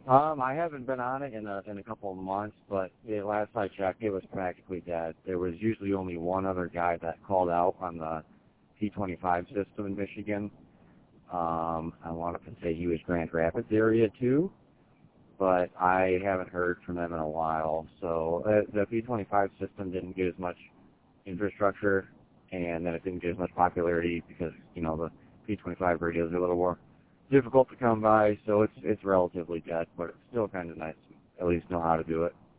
I haven't been on it in a couple of months, but last I checked, it was practically dead. There was usually only one other guy that called out on the P25 system in Michigan. I wanted to say he was Grand Rapids area too, but I haven't heard from them in a while. So the P25 system didn't get as much infrastructure, and then it didn't get as much popularity because, the P25 radios are a little more difficult to come by, so it's relatively dead, but it's still kind of nice to at least know how to do it.